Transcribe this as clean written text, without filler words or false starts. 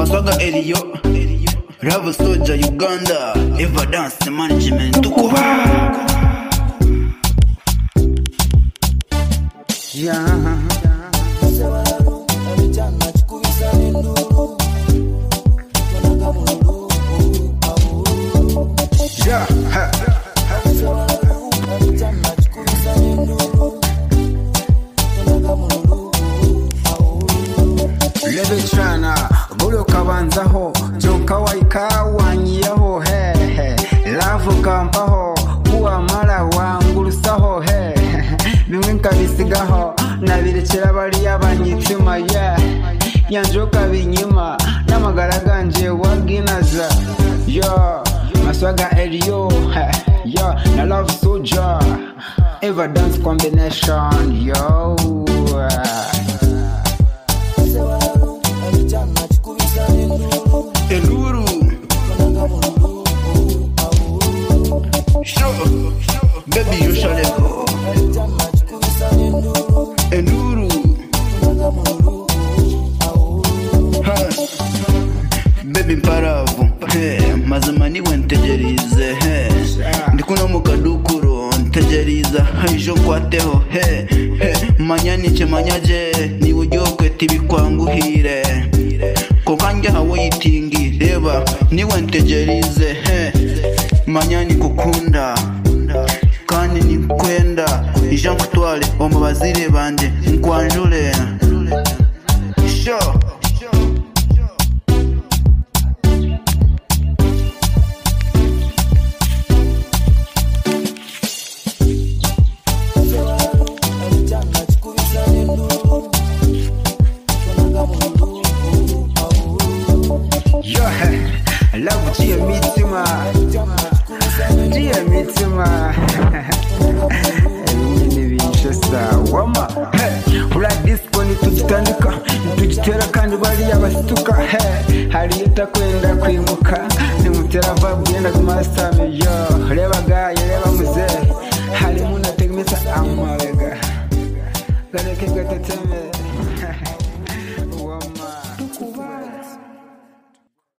Maswaga Elio, Love Soldier Uganda, Eva Dance Management tuko Lebetrana bolo kabanzaho joka waikawanyiyaho he love kampaho kuwa mara wangurusaho he bimwe nkabisigaho nabirekera bari abanyitsima yanjoka binyima n'amagara ganje waginaza Maswaga Elio na Love Soldier Eva Dance combination Enduru Baby you shaleko Enduru Baby mparavu mazamani wentegerize ndikuno mukadukuro ntegeriza hajo kwateho manyani chemanyaje ni ujokwe tibikwanguhire kokanje hawo yitingi reba ni wentegerize manyani kukunda kandi ni kwenda Jean Kutwale omubazire bande nkwanjule sho Love dear mitima Winchester wama Black disco nitugitandika nitugitera kandi bari abasituka hari itakwenda kwimuka nimutera vibe yenda kumasame reba gaye reba muzehe